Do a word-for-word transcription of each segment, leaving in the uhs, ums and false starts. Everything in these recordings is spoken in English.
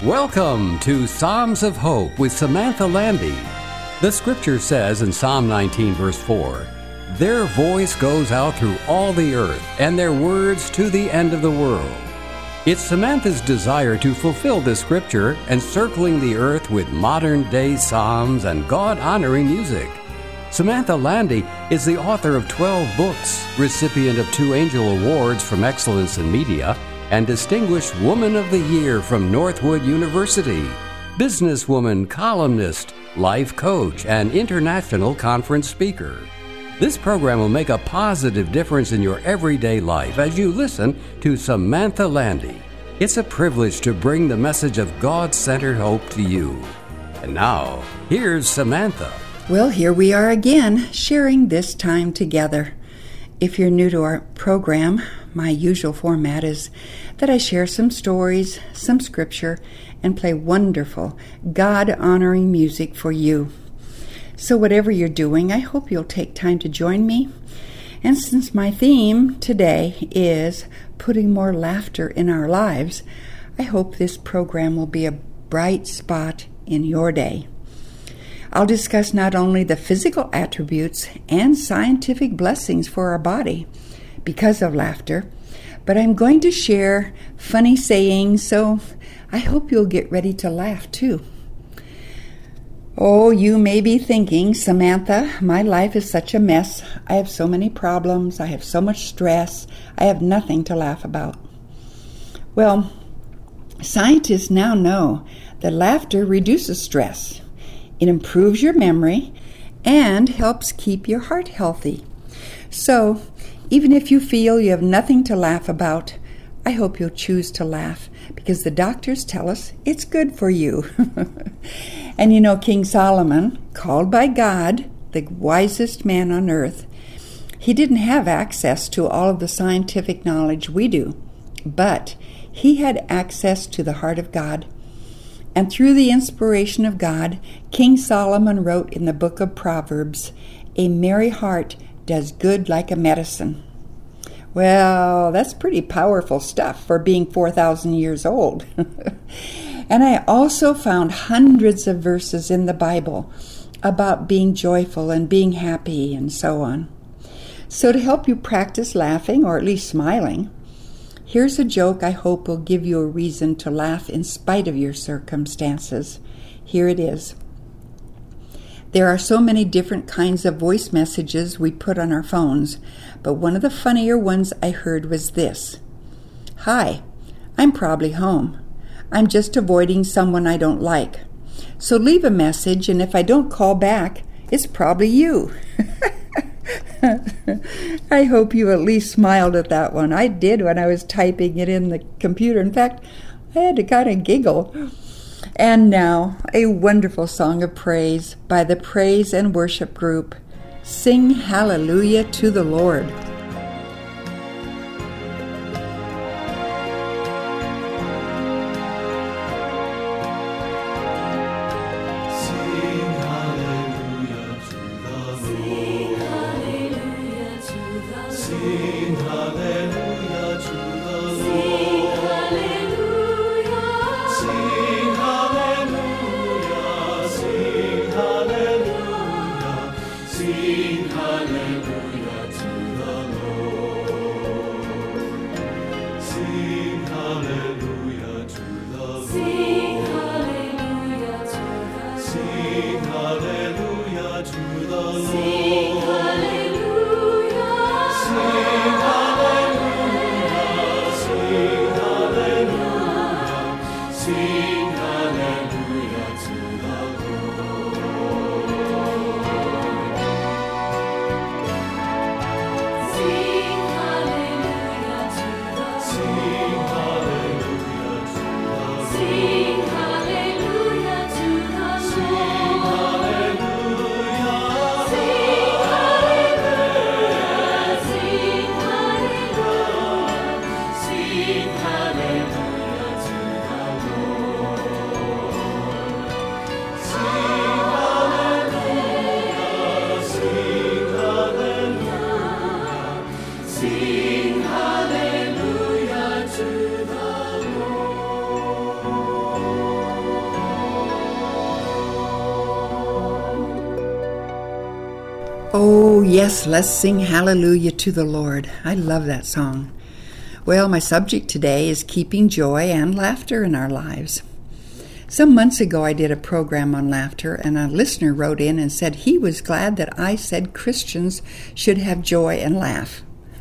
Welcome to Psalms of Hope with Samantha Landy. The scripture says in Psalm nineteen, verse four, "Their voice goes out through all the earth, and their words to the end of the world." It's Samantha's desire to fulfill this scripture, encircling the earth with modern-day psalms and God-honoring music. Samantha Landy is the author of twelve books, recipient of two Angel Awards from Excellence in Media, and Distinguished Woman of the Year from Northwood University, businesswoman, columnist, life coach, and international conference speaker. This program will make a positive difference in your everyday life as you listen to Samantha Landy. It's a privilege to bring the message of God-centered hope to you. And now, here's Samantha. Well, here we are again, sharing this time together. If you're new to our program, my usual format is that I share some stories, some scripture, and play wonderful, God-honoring music for you. So whatever you're doing, I hope you'll take time to join me. And since my theme today is putting more laughter in our lives, I hope this program will be a bright spot in your day. I'll discuss not only the physical attributes and scientific blessings for our body because of laughter, but I'm going to share funny sayings, so I hope you'll get ready to laugh too. Oh, you may be thinking, Samantha, my life is such a mess. I have so many problems. I have so much stress. I have nothing to laugh about. Well, scientists now know that laughter reduces stress. It improves your memory and helps keep your heart healthy. So, even if you feel you have nothing to laugh about, I hope you'll choose to laugh because the doctors tell us it's good for you. And you know, King Solomon, called by God the wisest man on earth, he didn't have access to all of the scientific knowledge we do, but he had access to the heart of God. And through the inspiration of God, King Solomon wrote in the book of Proverbs, "A merry heart does good like a medicine." Well, that's pretty powerful stuff for being four thousand years old. And I also found hundreds of verses in the Bible about being joyful and being happy and so on. So to help you practice laughing, or at least smiling, here's a joke I hope will give you a reason to laugh in spite of your circumstances. Here it is. There are so many different kinds of voice messages we put on our phones, but one of the funnier ones I heard was this. "Hi, I'm probably home. I'm just avoiding someone I don't like. So leave a message, and if I don't call back, it's probably you." I hope you at least smiled at that one. I did when I was typing it in the computer. In fact, I had to kind of giggle. And now, a wonderful song of praise by the Praise and Worship Group. Sing hallelujah to the Lord. yes, let's sing hallelujah to the Lord. I love that song. Well, my subject today is keeping joy and laughter in our lives. Some months ago, I did a program on laughter, and a listener wrote in and said he was glad that I said Christians should have joy and laugh.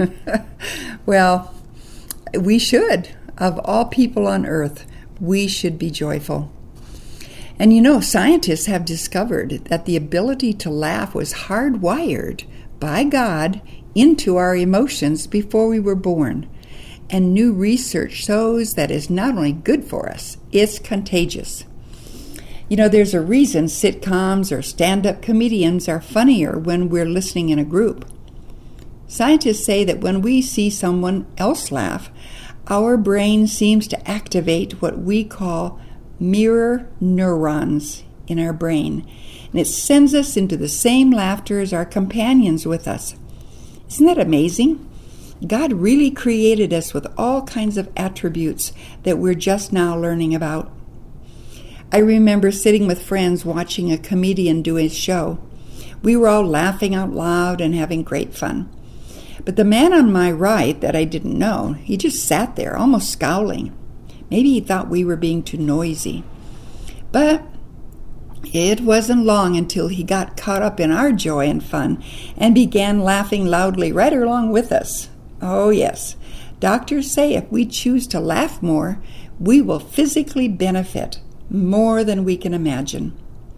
Well, we should. Of all people on earth, we should be joyful. And you know, scientists have discovered that the ability to laugh was hardwired by God into our emotions before we were born. And new research shows that it's not only good for us, it's contagious. You know, there's a reason sitcoms or stand-up comedians are funnier when we're listening in a group. Scientists say that when we see someone else laugh, our brain seems to activate what we call mirror neurons in our brain, and it sends us into the same laughter as our companions with us. Isn't that amazing? God really created us with all kinds of attributes that we're just now learning about. I remember sitting with friends watching a comedian do his show. We were all laughing out loud and having great fun. But the man on my right that I didn't know, he just sat there, almost scowling. Maybe he thought we were being too noisy. But it wasn't long until he got caught up in our joy and fun and began laughing loudly right along with us. Oh yes, doctors say if we choose to laugh more, we will physically benefit more than we can imagine.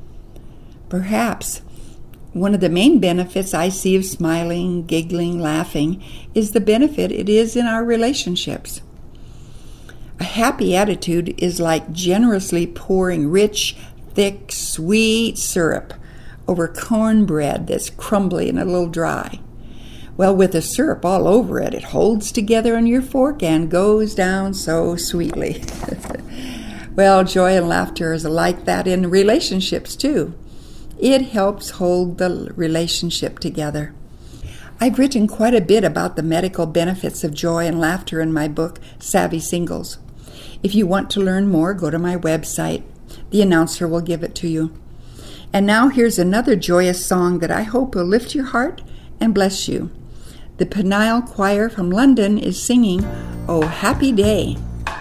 Perhaps one of the main benefits I see of smiling, giggling, laughing is the benefit it is in our relationships. A happy attitude is like generously pouring rich, thick, sweet syrup over cornbread that's crumbly and a little dry. Well, with the syrup all over it, it holds together on your fork and goes down so sweetly. Well, joy and laughter is like that in relationships too. It helps hold the relationship together. I've written quite a bit about the medical benefits of joy and laughter in my book, Savvy Singles. If you want to learn more, go to my website. The announcer will give it to you. And now here's another joyous song that I hope will lift your heart and bless you. The Peniel Choir from London is singing, "Oh Happy Day."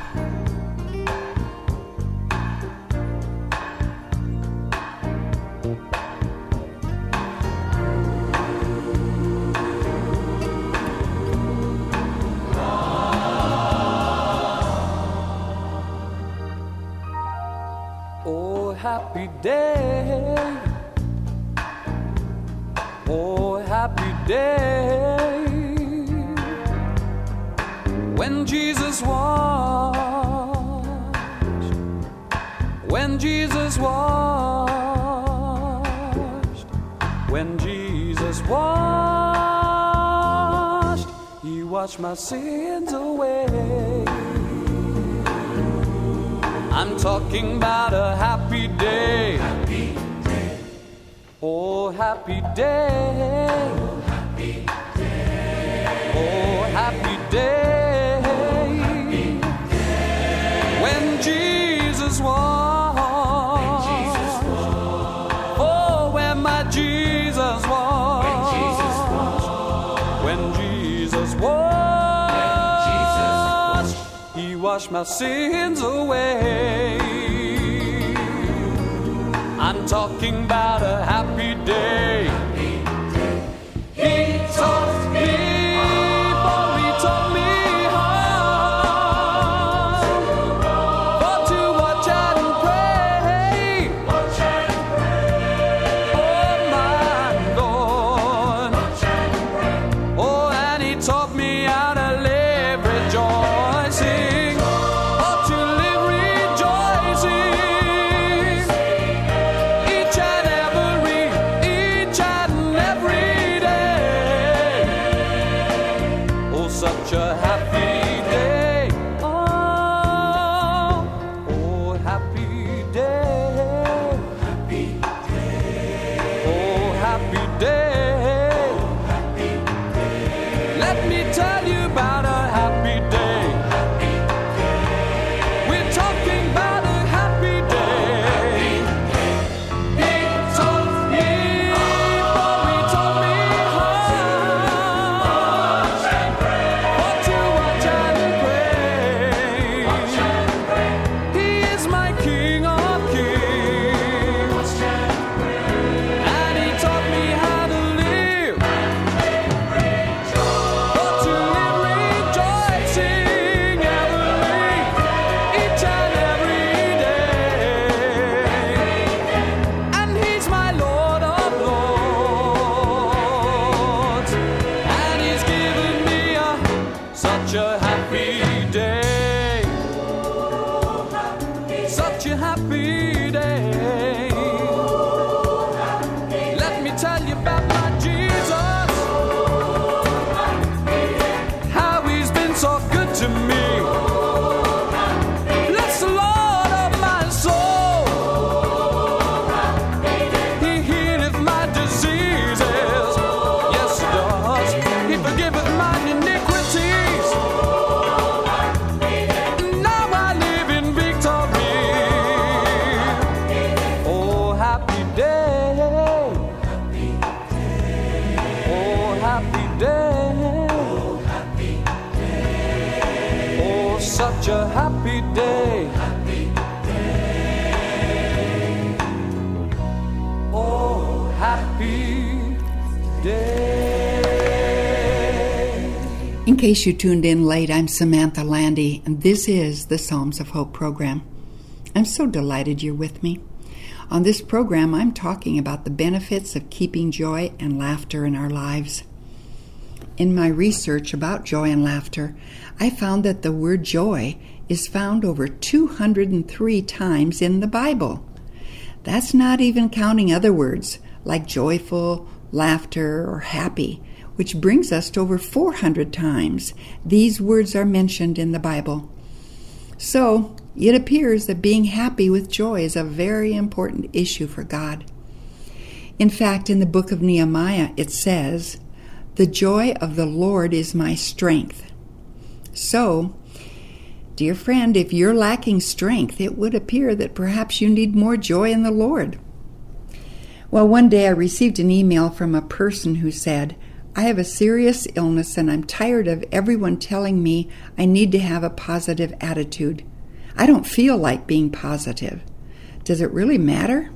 Oh happy day, oh happy day, when Jesus washed, when Jesus washed, when Jesus washed, He washed my sins away. I'm talking about a happy day. Happy day. Oh, happy day. Oh, happy day. Oh, happy day. Oh, happy day. When Jesus walked. When Jesus walked. Oh, when my Jesus walked. When Jesus walked. When Jesus walked. He washed my sins away. I'm talking about a happy day. He taught me, for He taught me how for to watch and pray. Watch and pray. Oh my Lord. Watch and pray. Oh, and He taught me how to live rejoicing. Such a happy day. Oh, oh, happy day. Happy day. Oh, happy day. Oh, happy day. Let me tell you about a happy day. Happy day. We're talking about a happy day. Happy day. He taught me, for He taught me how. such a happy day. Happy day. Oh, happy day. In case you tuned in late, I'm Samantha Landy, and this is the Psalms of Hope program. I'm so delighted you're with me. On this program, I'm talking about the benefits of keeping joy and laughter in our lives. In my research about joy and laughter, I found that the word joy is found over two hundred three times in the Bible. That's not even counting other words like joyful, laughter, or happy, which brings us to over four hundred times these words are mentioned in the Bible. So, it appears that being happy with joy is a very important issue for God. In fact, in the book of Nehemiah, it says, "The joy of the Lord is my strength." So, dear friend, if you're lacking strength, it would appear that perhaps you need more joy in the Lord. Well, one day I received an email from a person who said, "I have a serious illness and I'm tired of everyone telling me I need to have a positive attitude. I don't feel like being positive. Does it really matter?"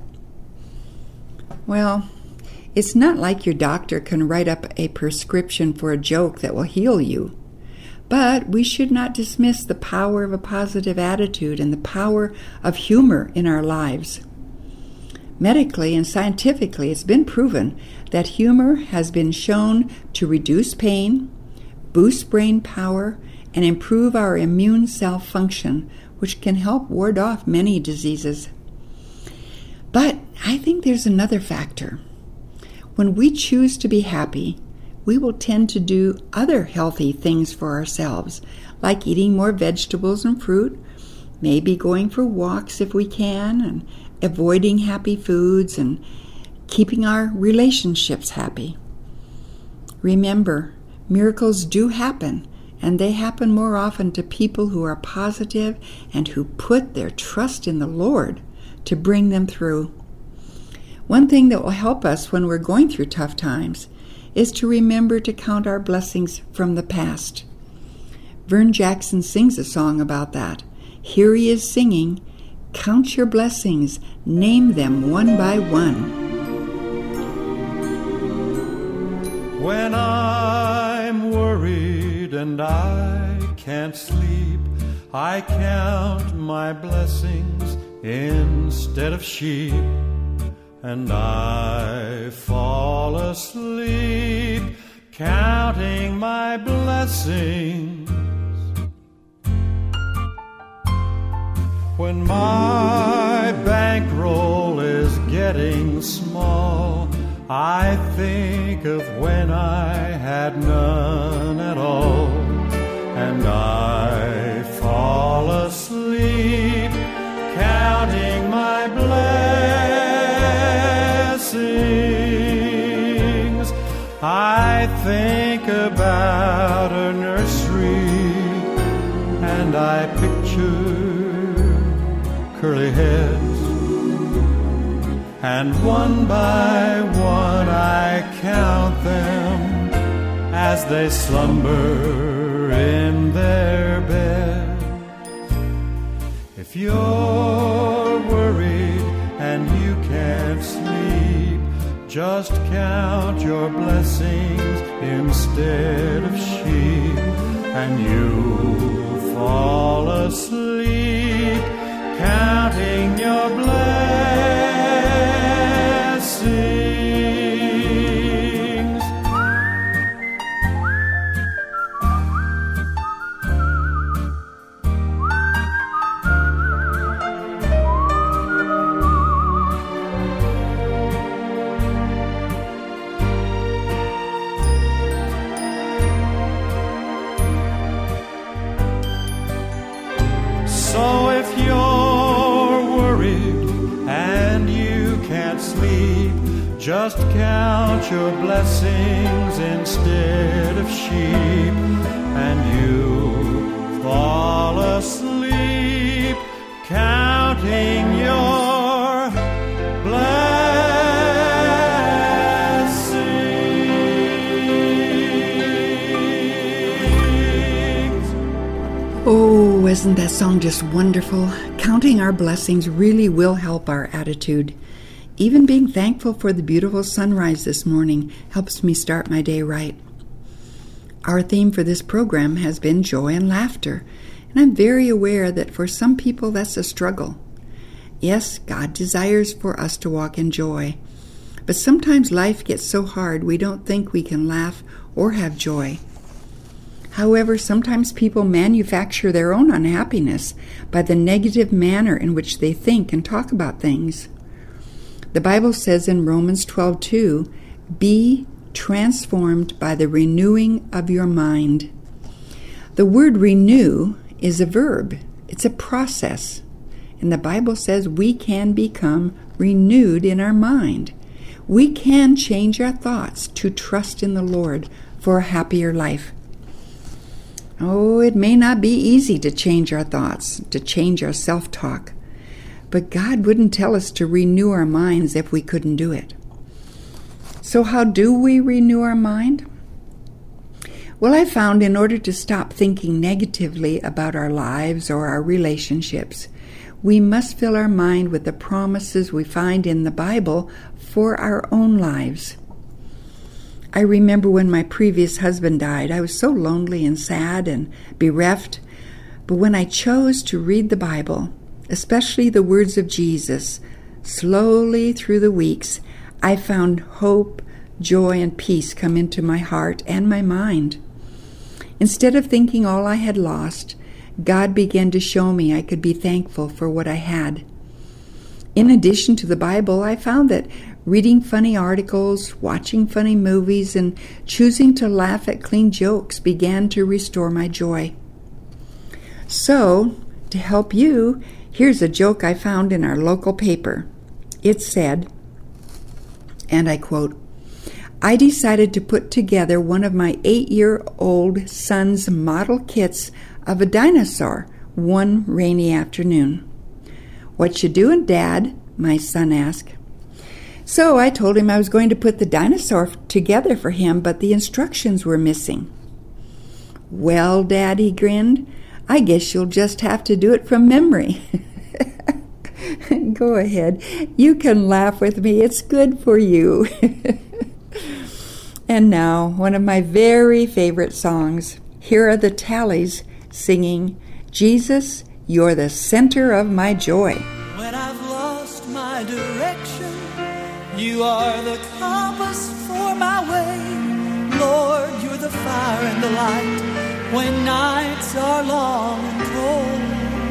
Well, it's not like your doctor can write up a prescription for a joke that will heal you. But we should not dismiss the power of a positive attitude and the power of humor in our lives. Medically and scientifically, it's been proven that humor has been shown to reduce pain, boost brain power, and improve our immune cell function, which can help ward off many diseases. But I think there's another factor. When we choose to be happy, we will tend to do other healthy things for ourselves, like eating more vegetables and fruit, maybe going for walks if we can, and avoiding happy foods, and keeping our relationships happy. Remember, miracles do happen, and they happen more often to people who are positive and who put their trust in the Lord to bring them through. One thing that will help us when we're going through tough times is to remember to count our blessings from the past. Vern Jackson sings a song about that. Here he is singing, "Count your blessings, name them one by one." When I'm worried and I can't sleep, I count my blessings instead of sheep, and I fall asleep counting my blessings. When my bankroll is getting small, I think of when I had none at all, and I fall asleep counting my blessings. I think about a nursery, and I picture curly heads, and one by one I count them as they slumber in their bed. If you're worried and you can't sleep, just count your blessings instead of sheep, and you'll fall asleep counting your blessings. So if you're worried and you can't sleep, just count your blessings instead of sheep, and you fall asleep counting your blessings. Oh, isn't that song just wonderful? Counting our blessings really will help our attitude. Even being thankful for the beautiful sunrise this morning helps me start my day right. Our theme for this program has been joy and laughter, and I'm very aware that for some people that's a struggle. Yes, God desires for us to walk in joy, but sometimes life gets so hard we don't think we can laugh or have joy. However, sometimes people manufacture their own unhappiness by the negative manner in which they think and talk about things. The Bible says in Romans twelve two, "Be transformed by the renewing of your mind." The word renew is a verb. It's a process. And the Bible says we can become renewed in our mind. We can change our thoughts to trust in the Lord for a happier life. Oh, it may not be easy to change our thoughts, to change our self-talk, but God wouldn't tell us to renew our minds if we couldn't do it. So how do we renew our mind? Well, I found in order to stop thinking negatively about our lives or our relationships, we must fill our mind with the promises we find in the Bible for our own lives. I remember when my previous husband died, I was so lonely and sad and bereft. But when I chose to read the Bible, especially the words of Jesus, slowly through the weeks, I found hope, joy, and peace come into my heart and my mind. Instead of thinking all I had lost, God began to show me I could be thankful for what I had. In addition to the Bible, I found that reading funny articles, watching funny movies, and choosing to laugh at clean jokes began to restore my joy. So, to help you, here's a joke I found in our local paper. It said, and I quote, "I decided to put together one of my eight-year-old son's model kits of a dinosaur one rainy afternoon." "What you doing, Dad?" my son asked. So I told him I was going to put the dinosaur together for him, but the instructions were missing. "Well, Dad," he grinned, "I guess you'll just have to do it from memory." Go ahead. You can laugh with me. It's good for you. And now, one of my very favorite songs. Here are the Tallies singing, "Jesus, You're the Center of My Joy." When I've lost my direction, you are the compass for my way. Lord, you're the fire and the light when nights are long and cold.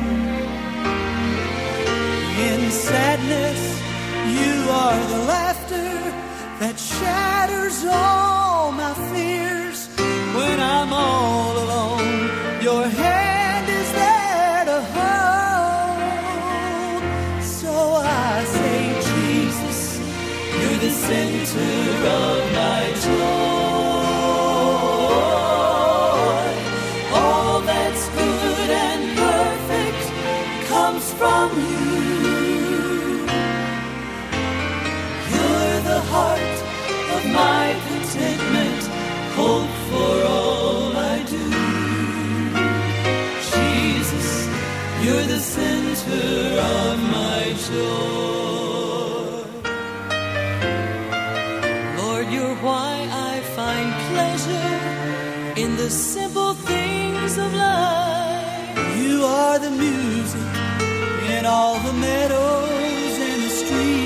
In sadness, you are the laughter that shatters all my fears. When I'm all alone, your hand is there to hold. So I say, Jesus, you're the center of my joy. All that's good and perfect comes from you. You're the heart of my contentment, hope for all I do. Jesus, you're the center of my joy. Lord, you're why I find pleasure in the simple things of life. You are the music in all the meadows and the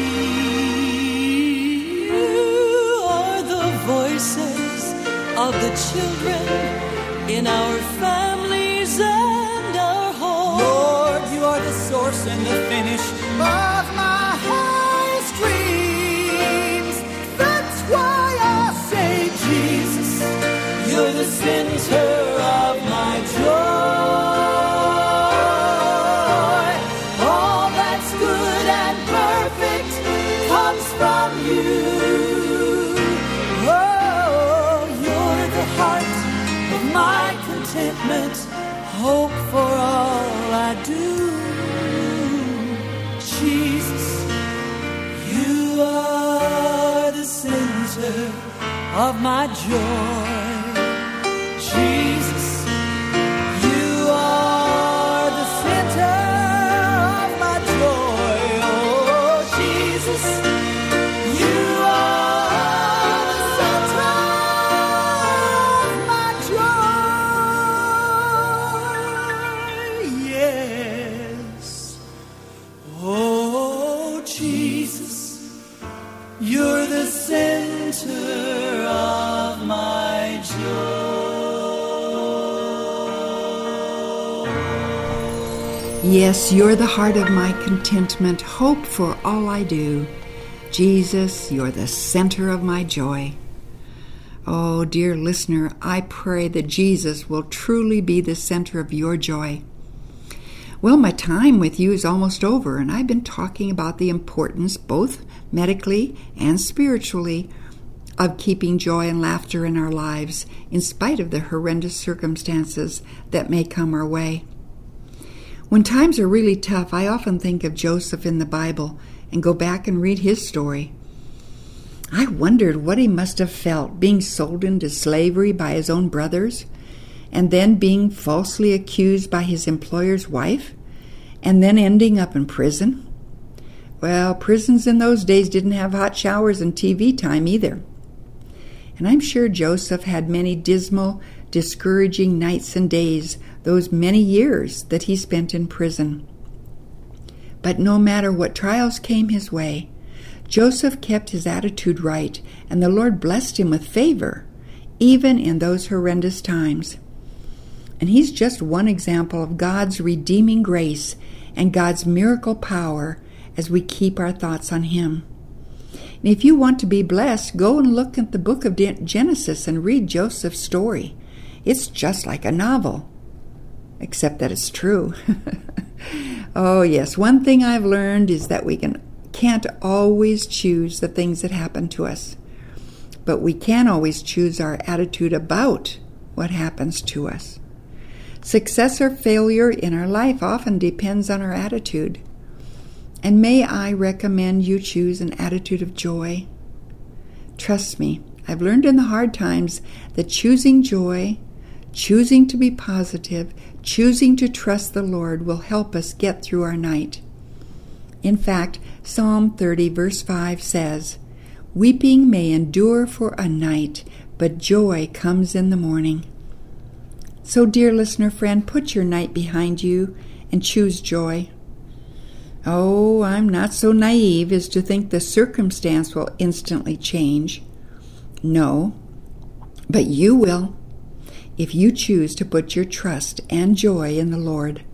streams. You are the voices of the children in our families and our homes. Lord, you are the source and the finish of my highest dreams. That's why I say, Jesus, you're the center of my joy. All that's good and perfect comes from you. My contentment, hope for all I do. Jesus, you are the center of my joy. Jesus, you are Yes, you're the heart of my contentment, hope for all I do. Jesus, you're the center of my joy. Oh, dear listener, I pray that Jesus will truly be the center of your joy. Well, my time with you is almost over, and I've been talking about the importance, both medically and spiritually, of keeping joy and laughter in our lives, in spite of the horrendous circumstances that may come our way. When times are really tough, I often think of Joseph in the Bible and go back and read his story. I wondered what he must have felt being sold into slavery by his own brothers, and then being falsely accused by his employer's wife, and then ending up in prison. Well, prisons in those days didn't have hot showers and T V time either. And I'm sure Joseph had many dismal, discouraging nights and days, those many years that he spent in prison. But no matter what trials came his way, Joseph kept his attitude right, and the Lord blessed him with favor, even in those horrendous times. And he's just one example of God's redeeming grace and God's miracle power as we keep our thoughts on him. And if you want to be blessed, go and look at the book of Genesis and read Joseph's story. It's just like a novel, except that it's true. Oh yes, one thing I've learned is that we can, can't always choose the things that happen to us, but we can always choose our attitude about what happens to us. Success or failure in our life often depends on our attitude. And may I recommend you choose an attitude of joy. Trust me, I've learned in the hard times that choosing joy, choosing to be positive, choosing to trust the Lord will help us get through our night. In fact, Psalm thirty verse five says, "Weeping may endure for a night, but joy comes in the morning." So, dear listener friend, put your night behind you and choose joy. Oh, I'm not so naive as to think the circumstance will instantly change. No, but you will, if you choose to put your trust and joy in the Lord.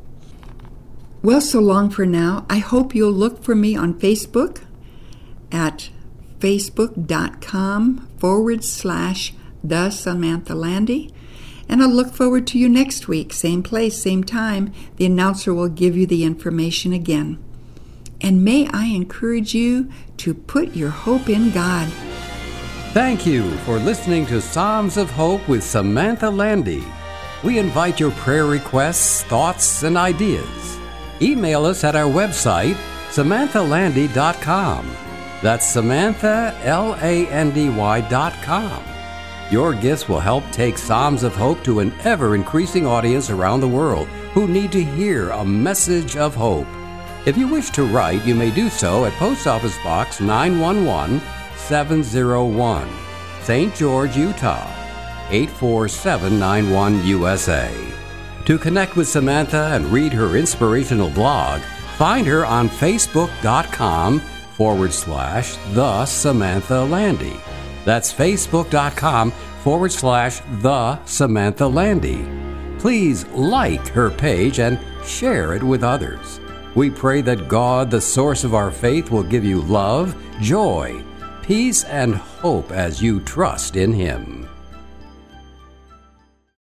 Well, so long for now. I hope you'll look for me on Facebook at facebook.com forward slash the Samantha Landy. And I'll look forward to you next week, same place, same time. The announcer will give you the information again. And may I encourage you to put your hope in God. Thank you for listening to Psalms of Hope with Samantha Landy. We invite your prayer requests, thoughts, and ideas. Email us at our website, samantha landy dot com. That's Samantha, L A N D Y dot com. Your gifts will help take Psalms of Hope to an ever-increasing audience around the world who need to hear a message of hope. If you wish to write, you may do so at Post Office Box nine one one seven zero one, Saint George, Utah, eight four seven nine one, U S A. To connect with Samantha and read her inspirational blog, find her on facebook.com forward slash the Samantha Landy. That's facebook.com forward slash the Samantha Landy. Please like her page and share it with others. We pray that God, the source of our faith, will give you love, joy, peace, and hope as you trust in Him.